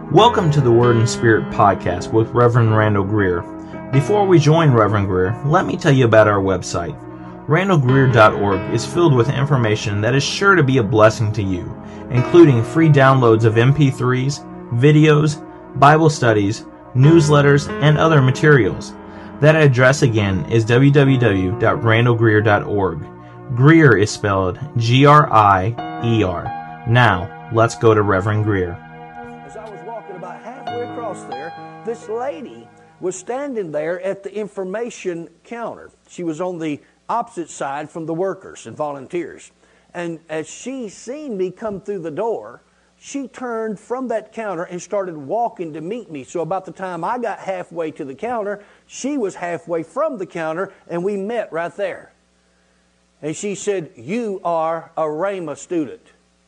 Welcome to the Word and Spirit podcast with Reverend Randall Greer. Before we join Reverend Greer, let me tell you about our website. RandallGreer.org is filled with information that is sure to be a blessing to you, including free downloads of MP3s, videos, Bible studies, newsletters, and other materials. That address again is www.randallgreer.org. Greer is spelled G-R-I-E-R. Now, let's go to Reverend Greer. As I was walking about halfway across there, this lady was standing there at the information counter. She was on the opposite side from the workers and volunteers. And as she seen me come through the door, she turned from that counter and started walking to meet me. So about the time I got halfway to the counter, she was halfway from the counter, and we met right there. And she said, "You are a Rhema student."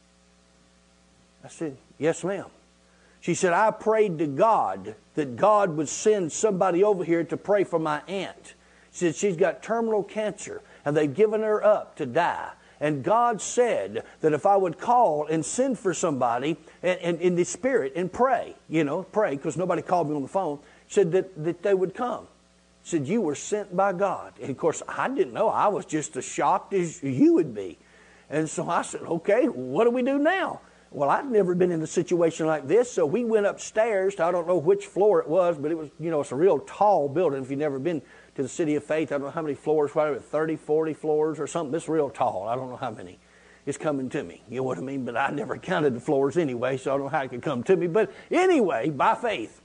I said, "Yes, ma'am." She said, "I prayed to God that God would send somebody over here to pray for my aunt." She said she's got terminal cancer, and they've given her up to die. And God said that if I would call and send for somebody and in the Spirit and pray, pray, because nobody called me on the phone, said that they would come. Said, "You were sent by God." And of course, I didn't know. I was just as shocked as you would be. And so I said, "Okay, what do we do now?" Well, I'd never been in a situation like this, so we went upstairs to, I don't know which floor it was, but it was, it's a real tall building. If you've never been to the City of Faith, I don't know how many floors, whatever, 30, 40 floors or something. It's real tall. I don't know how many is coming to me. You know what I mean? But I never counted the floors anyway, so I don't know how it could come to me. But anyway, by faith,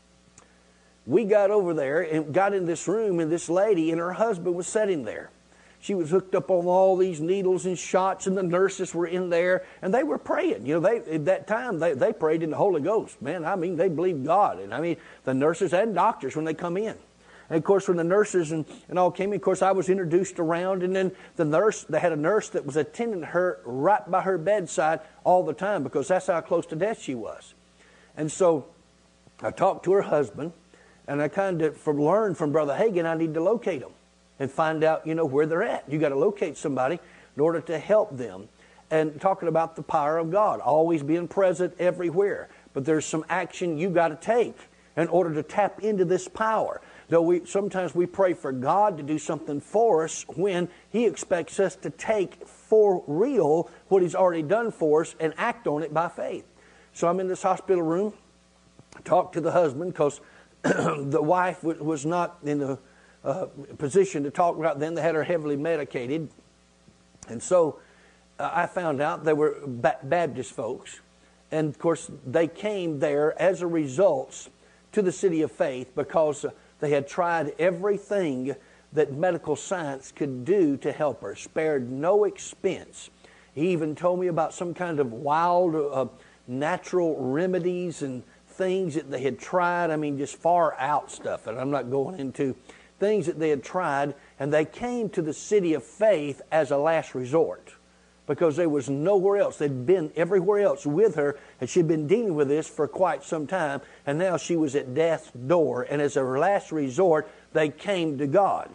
we got over there and got in this room, and this lady and her husband was sitting there. She was hooked up on all these needles and shots, and the nurses were in there, and they were praying. At that time, they prayed in the Holy Ghost. Man, they believed God. And the nurses and doctors when they come in. And of course, when the nurses and all came in, of course, I was introduced around, and then they had a nurse that was attending her right by her bedside all the time, because that's how close to death she was. And so I talked to her husband, and I kind of learned from Brother Hagin I need to locate them and find out, where they're at. You got to locate somebody in order to help them. And talking about the power of God, always being present everywhere. But there's some action you got to take in order to tap into this power. Though sometimes we pray for God to do something for us when He expects us to take for real what He's already done for us and act on it by faith. So I'm in this hospital room, talked to the husband, because the wife was not in the position to talk right then. They had her heavily medicated. And so I found out they were Baptist folks. And of course, they came there as a result to the City of Faith because they had tried everything that medical science could do to help her, spared no expense. He even told me about some kind of wild natural remedies and things that they had tried. Just far out stuff, and I'm not going into things that they had tried, and they came to the City of Faith as a last resort because there was nowhere else. They'd been everywhere else with her, and she'd been dealing with this for quite some time, and now she was at death's door, and as a last resort, they came to God.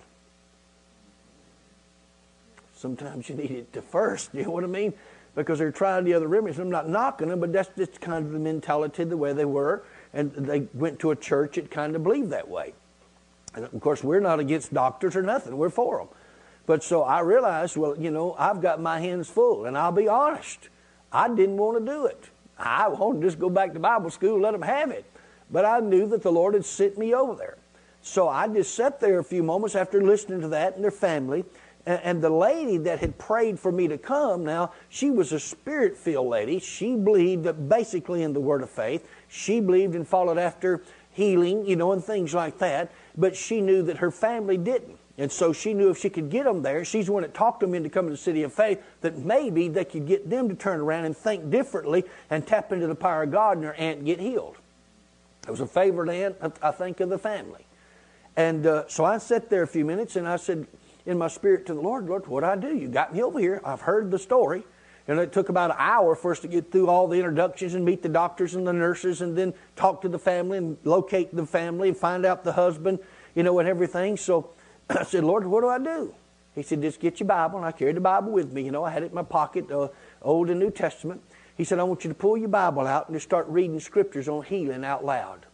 Sometimes you need it to first, you know what I mean? Because they're trying the other remedies. I'm not knocking them, but that's just kind of the mentality, the way they were, and they went to a church that kind of believed that way. And of course, we're not against doctors or nothing. We're for them. But so I realized, I've got my hands full. And I'll be honest, I didn't want to do it. I wanted to just go back to Bible school, let them have it. But I knew that the Lord had sent me over there. So I just sat there a few moments after listening to that and their family. And the lady that had prayed for me to come, now, she was a Spirit-filled lady. She believed that basically in the Word of faith. She believed and followed after healing, and things like that. But she knew that her family didn't. And so she knew if she could get them there, she's the one that talked them into coming to the City of Faith, that maybe they could get them to turn around and think differently and tap into the power of God and her aunt get healed. It was a favorite aunt, I think, of the family. And so I sat there a few minutes and I said in my spirit to the Lord, "Lord, what do I do? You got me over here. I've heard the story." And it took about an hour for us to get through all the introductions and meet the doctors and the nurses and then talk to the family and locate the family and find out the husband, and everything. So I said, "Lord, what do I do?" He said, "Just get your Bible." And I carried the Bible with me. I had it in my pocket, Old and New Testament. He said, I want you to pull your Bible out and just start reading scriptures on healing out loud.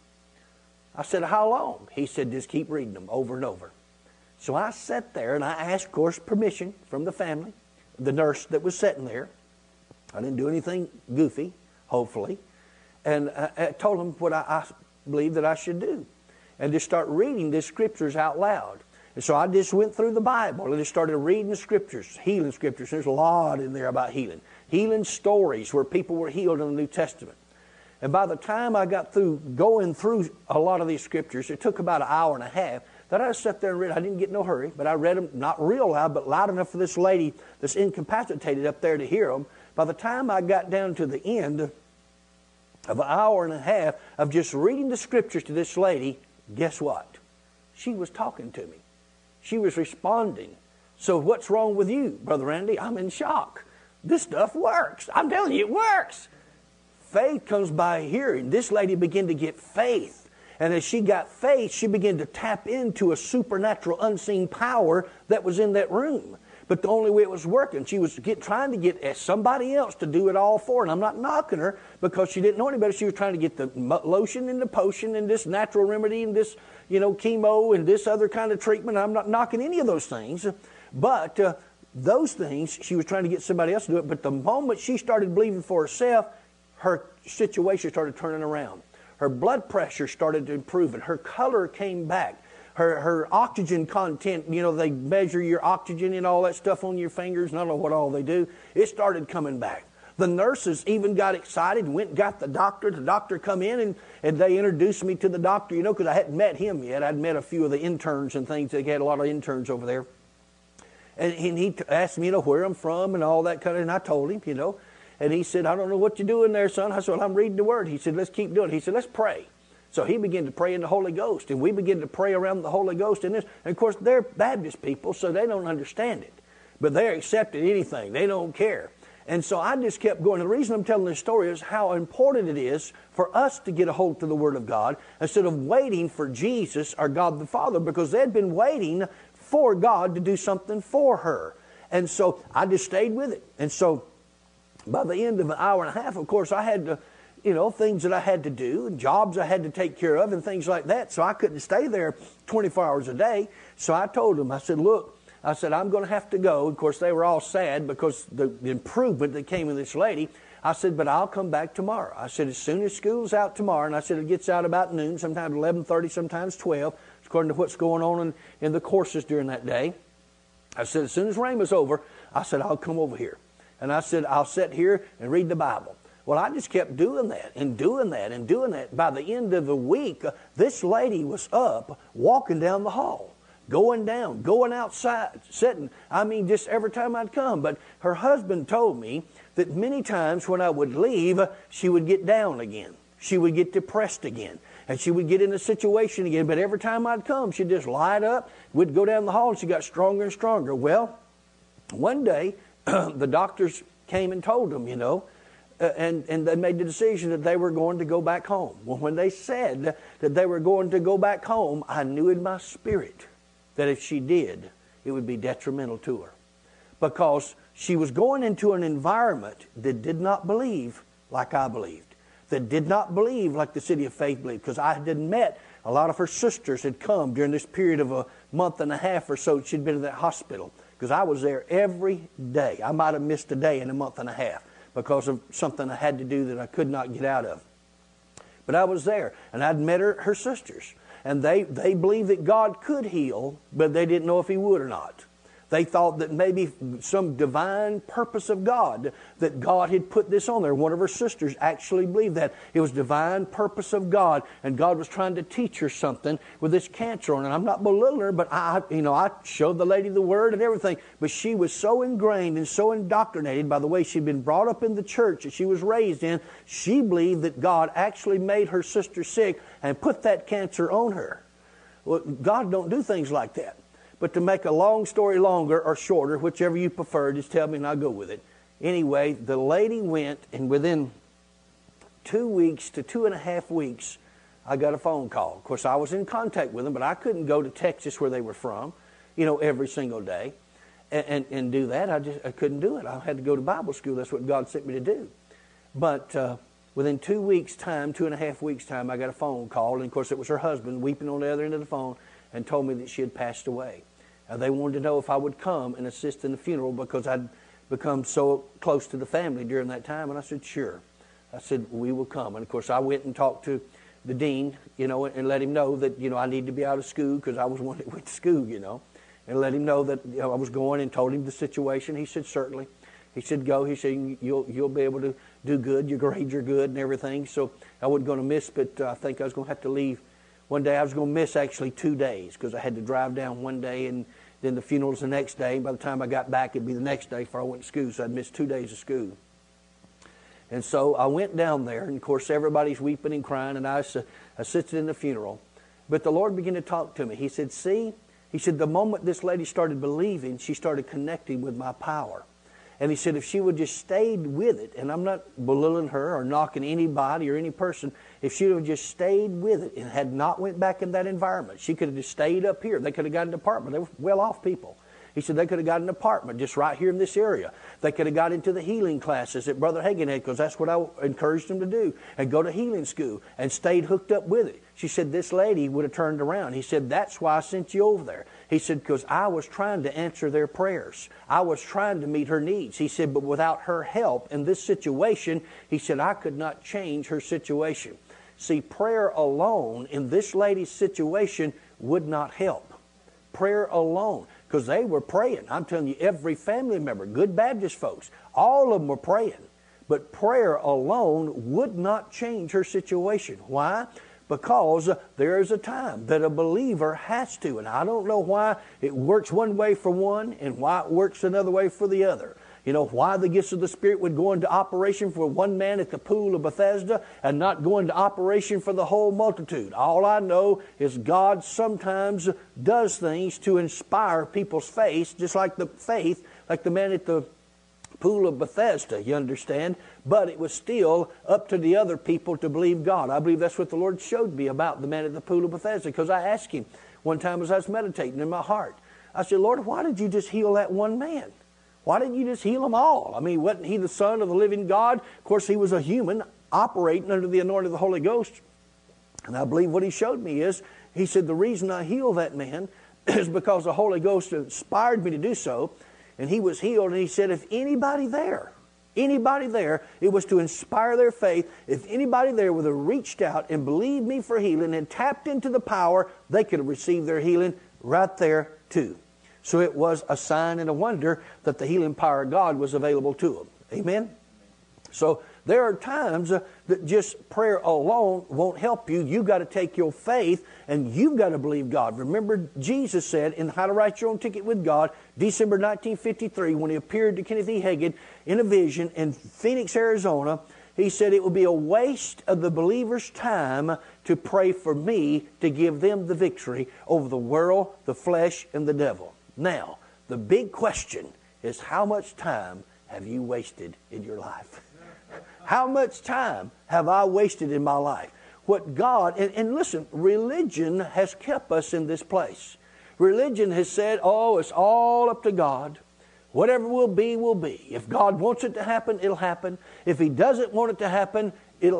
I said, how long? He said, just keep reading them over and over. So I sat there and I asked, of course, permission from the family, the nurse that was sitting there. I didn't do anything goofy, hopefully. And I told him what I believed that I should do. And just start reading the scriptures out loud. And so I just went through the Bible and just started reading the scriptures, healing scriptures. There's a lot in there about healing. Healing stories where people were healed in the New Testament. And by the time I got through going through a lot of these scriptures, it took about an hour and a half. That I sat there and read. I didn't get in no hurry, but I read them not real loud, but loud enough for this lady that's incapacitated up there to hear them. By the time I got down to the end of an hour and a half of just reading the scriptures to this lady, guess what? She was talking to me. She was responding. So what's wrong with you, Brother Randy? I'm in shock. This stuff works. I'm telling you, it works. Faith comes by hearing. This lady began to get faith. And as she got faith, she began to tap into a supernatural, unseen power that was in that room. But the only way it was working, she was trying to get somebody else to do it all for her. And I'm not knocking her because she didn't know any better. She was trying to get the lotion and the potion and this natural remedy and this, chemo and this other kind of treatment. I'm not knocking any of those things. But those things, she was trying to get somebody else to do it. But the moment she started believing for herself, her situation started turning around. Her blood pressure started improving. Her color came back. Her oxygen content, they measure your oxygen and all that stuff on your fingers, and I don't know what all they do. It started coming back. The nurses even got excited and went and got the doctor. The doctor come in, and they introduced me to the doctor, because I hadn't met him yet. I'd met a few of the interns and things. They had a lot of interns over there. And he asked me, where I'm from and all that kind of, and I told him, And he said, I don't know what you're doing there, son. I said, well, I'm reading the Word. He said, let's keep doing it. He said, let's pray. So he began to pray in the Holy Ghost, and we began to pray around the Holy Ghost in this. And, of course, they're Baptist people, so they don't understand it. But they're accepting anything. They don't care. And so I just kept going. The reason I'm telling this story is how important it is for us to get a hold to the Word of God instead of waiting for Jesus or God the Father, because they'd been waiting for God to do something for her. And so I just stayed with it. And so by the end of an hour and a half, of course, I had to, things that I had to do, and jobs I had to take care of, and things like that. So I couldn't stay there 24 hours a day. So I told them, I said, look, I'm going to have to go. Of course, they were all sad because the improvement that came in this lady. I said, but I'll come back tomorrow. I said, as soon as school's out tomorrow, and I said, it gets out about noon, sometimes 11:30, sometimes 12, according to what's going on in the courses during that day. I said, as soon as rain was over, I said, I'll come over here. And I said, I'll sit here and read the Bible. Well, I just kept doing that and doing that and doing that. By the end of the week, this lady was up, walking down the hall, going down, going outside, sitting. Just every time I'd come. But her husband told me that many times when I would leave, she would get down again. She would get depressed again. And she would get in a situation again. But every time I'd come, she'd just light up. We'd go down the hall, and she got stronger and stronger. Well, one day, the doctors came and told them, and they made the decision that they were going to go back home. Well, when they said that they were going to go back home, I knew in my spirit that if she did, it would be detrimental to her. Because she was going into an environment that did not believe like I believed. That did not believe like the City of Faith believed. Because I had met a lot of her sisters had come during this period of a month and a half or so she'd been in that hospital. Because I was there every day. I might have missed a day in a month and a half because of something I had to do that I could not get out of. But I was there, and I'd met her sisters. And they believed that God could heal, but they didn't know if He would or not. They thought that maybe some divine purpose of God, that God had put this on there. One of her sisters actually believed that. It was divine purpose of God, and God was trying to teach her something with this cancer on it. And I'm not belittling her, but I showed the lady the Word and everything. But she was so ingrained and so indoctrinated by the way she'd been brought up in the church that she was raised in, she believed that God actually made her sister sick and put that cancer on her. Well, God don't do things like that. But to make a long story longer or shorter, whichever you prefer, just tell me and I'll go with it. Anyway, the lady went, and within 2 weeks to 2.5 weeks, I got a phone call. Of course, I was in contact with them, but I couldn't go to Texas where they were from, every single day and do that. I couldn't do it. I had to go to Bible school. That's what God sent me to do. But within 2 weeks' time, 2.5 weeks' time, I got a phone call. And, of course, it was her husband weeping on the other end of the phone and told me that she had passed away. They wanted to know if I would come and assist in the funeral because I'd become so close to the family during that time. And I said, sure. I said, we will come. And, of course, I went and talked to the dean, and let him know that, I need to be out of school because I was one that went to school, and let him know that I was going and told him the situation. He said, certainly. He said, go. He said, you'll be able to do good. Your grades are good and everything. So I wasn't going to miss, but I think I was going to have to leave. One day I was going to miss actually 2 days because I had to drive down one day and then the funeral's the next day. By the time I got back, it'd be the next day before I went to school, so I'd missed 2 days of school. And so I went down there, and of course everybody's weeping and crying, and I assisted in the funeral. But the Lord began to talk to me. He said, see, he said, the moment this lady started believing, she started connecting with my power. And he said if she would just stayed with it, and I'm not belittling her or knocking anybody or any person, if she would have just stayed with it and had not went back in that environment, she could have just stayed up here. They could have got an apartment. They were well-off people. He said they could have got an apartment just right here in this area. They could have got into the healing classes that Brother Hagin had, because that's what I encouraged them to do, and go to healing school and stayed hooked up with it. She said this lady would have turned around. He said, that's why I sent you over there. He said, because I was trying to answer their prayers. I was trying to meet her needs. He said, but without her help in this situation, he said, I could not change her situation. See, prayer alone in this lady's situation would not help. Prayer alone. Because they were praying. I'm telling you, every family member, good Baptist folks, all of them were praying. But prayer alone would not change her situation. Why? Because there is a time that a believer has to. And I don't know why it works one way for one and why it works another way for the other. You know, why the gifts of the Spirit would go into operation for one man at the pool of Bethesda and not go into operation for the whole multitude. All I know is God sometimes does things to inspire people's faith, just like like the man at the pool of Bethesda, you understand? But it was still up to the other people to believe God. I believe that's what the Lord showed me about the man at the pool of Bethesda, because I asked him one time as I was meditating in my heart. I said, Lord, why did you just heal that one man? Why didn't you just heal them all? I mean, wasn't he the Son of the living God? Of course, he was a human operating under the anointing of the Holy Ghost. And I believe what he showed me is, he said, the reason I healed that man is because the Holy Ghost inspired me to do so. And he was healed. And he said, if anybody there, it was to inspire their faith. If anybody there would have reached out and believed me for healing and tapped into the power, they could have received their healing right there too. So it was a sign and a wonder that the healing power of God was available to them. Amen? So there are times that just prayer alone won't help you. You've got to take your faith and you've got to believe God. Remember, Jesus said in How to Write Your Own Ticket with God, December 1953, when he appeared to Kenneth E. Hagin in a vision in Phoenix, Arizona, he said it would be a waste of the believer's time to pray for me to give them the victory over the world, the flesh, and the devil. Now, the big question is, how much time have you wasted in your life? How much time have I wasted in my life? What God, and listen, religion has kept us in this place. Religion has said, oh, it's all up to God. Whatever will be, will be. If God wants it to happen, it'll happen. If He doesn't want it to happen,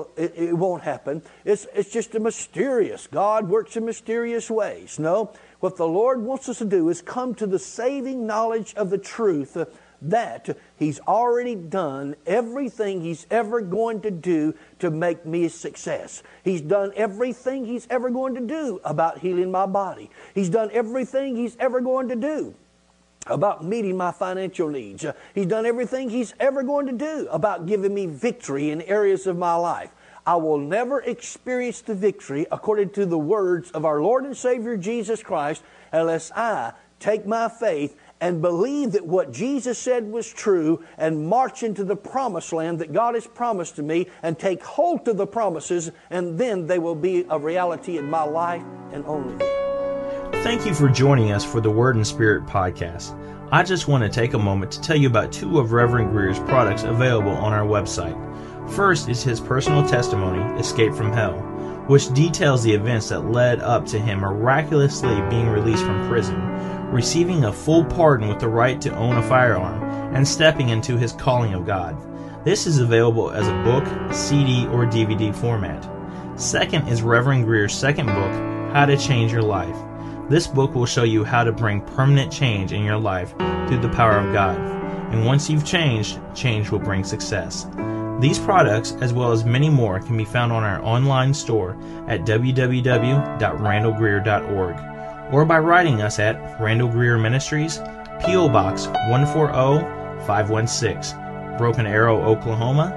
it won't happen. It's just a mysterious. God works in mysterious ways. No, what the Lord wants us to do is come to the saving knowledge of the truth that He's already done everything He's ever going to do to make me a success. He's done everything He's ever going to do about healing my body. He's done everything He's ever going to do about meeting my financial needs. He's done everything He's ever going to do about giving me victory in areas of my life. I will never experience the victory according to the words of our Lord and Savior Jesus Christ unless I take my faith and believe that what Jesus said was true and march into the promised land that God has promised to me and take hold to the promises, and then they will be a reality in my life and only then. Thank you for joining us for the Word and Spirit podcast. I just want to take a moment to tell you about two of Reverend Greer's products available on our website. First is his personal testimony, Escape from Hell, which details the events that led up to him miraculously being released from prison, receiving a full pardon with the right to own a firearm, and stepping into his calling of God. This is available as a book, CD, or DVD format. Second is Reverend Greer's second book, How to Change Your Life. This book will show you how to bring permanent change in your life through the power of God. And once you've changed, change will bring success. These products, as well as many more, can be found on our online store at www.randallgreer.org or by writing us at Randall Greer Ministries, P.O. Box 140516, Broken Arrow, Oklahoma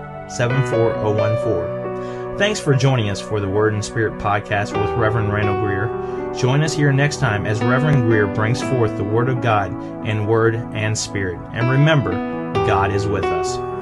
74014. Thanks for joining us for the Word and Spirit podcast with Reverend Randall Greer. Join us here next time as Reverend Greer brings forth the Word of God in Word and Spirit. And remember, God is with us.